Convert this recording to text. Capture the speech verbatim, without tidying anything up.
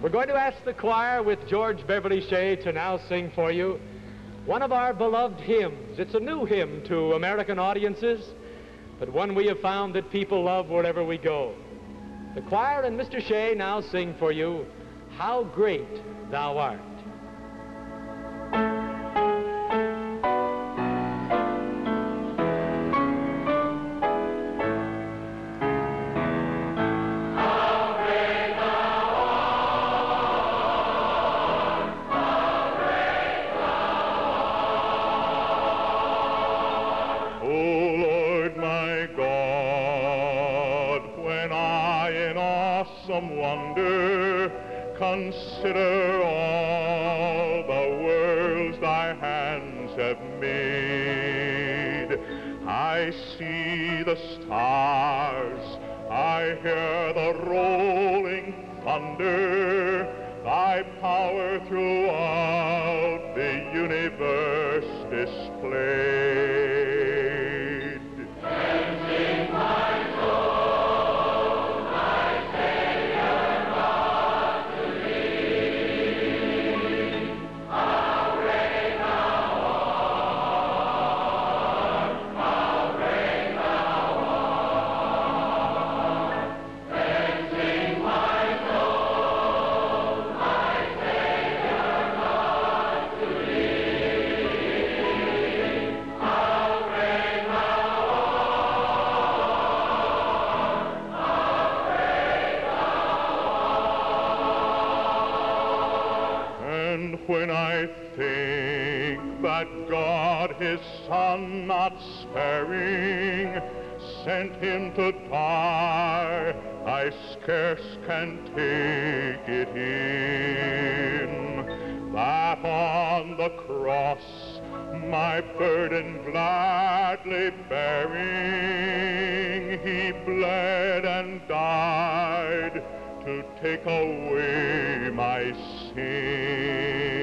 We're going to ask the choir with George Beverly Shea to now sing for you one of our beloved hymns. It's a new hymn to American audiences, but one we have found that people love wherever we go. The choir and Mister Shea now sing for you, How Great Thou Art. Some wonder, consider all the worlds thy hands have made. I see the stars, I hear the rolling thunder, thy power throughout the universe displayed. When I think that God his Son not sparing sent him to die, I scarce can take it in, that on the cross my burden gladly bearing, he bled and died to take away my sin.